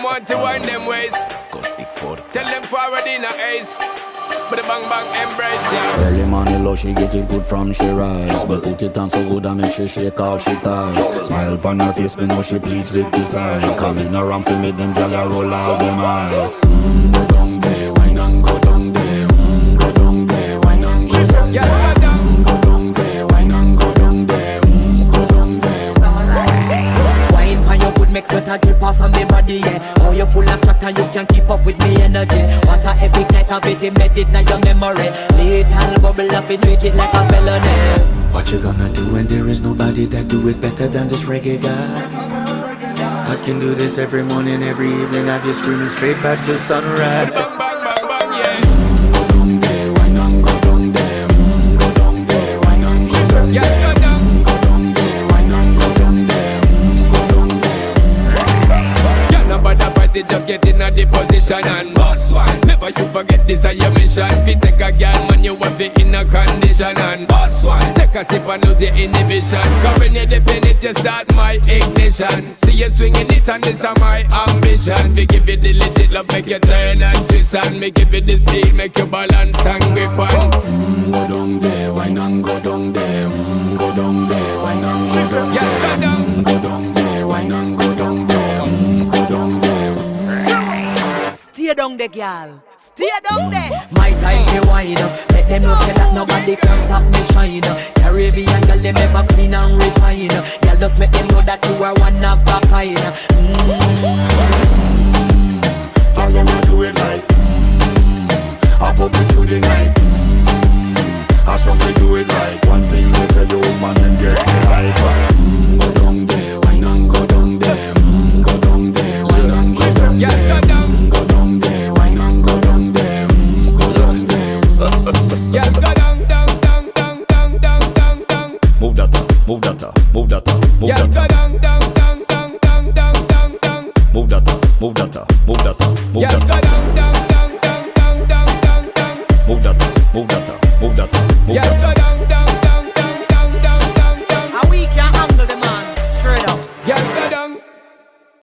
want to wind them ways. Tell them forward in a ace. But the bang bang embrace, yeah. Early money low, she get it good from she rise. But put it on so good and make she shake all she ties. Smile upon her face, me know she pleased with this eye. Coming around to make them gyal a roll out them eyes. Go down there, wine and go down there. Go down there, wine and go down there. Go down there, wine and go down there. Go down there. Wine for your good make sweat a drip off of me body, yeah. Oh, you full of crack and you can keep up with me energy. What a epic night of it, embedded in your memory. Little bubble up, it treat it like a felony. What you gonna do when there is nobody that do it better than this reggae guy? I can do this every morning, every evening. Have you screaming straight back to sunrise. Bang bang bang bang, yeah. Go down there, wine and go down there. Go down there, wine and go down there. Yeah, go down. Go down there, wine and go down there. Go down there. Yeah, nobody fight it, just get in a the position and boss one. Never you forget this is your mission. If you take a girl, man, you have it in a condition and boss one. Take a sip and lose your inhibition. Cause when you dip in it, you start my ignition. See you swinging it and this is my ambition. We give you the legit love, make you turn and twist. And me give you the speed, make you balance and grip on. Go down there, wine and go down there. Go down there, wine and go down there. Yeah, go down. Go down there, wine and go down there. Go down there. Stay down there, girl. Stay down there. My time to wine up. Let them know say that nobody can stop me shine. Caribbean girl, they never clean and refine. Girl, just make them know that you are one of a kind. Girl, them a do it like I pop it through the night. I saw me do it like one thing they tell you, man, and get me hyper. Go down there, wine and go down there. Go down there, wine and go down Yeah, there. go down. Go down there, wine and go down there. Go down there. Yeah, go down, down, down, down, down, down, down, down. Move that up, move that up, move that up, move Yeah, that go up. down, down, down, down, down, down, down, down. Move that up, move that up, move that up, move Yeah, that go up. down, down, down, down, down, down, down, down. Move that up, move that up, move that up, move Yeah, that go up.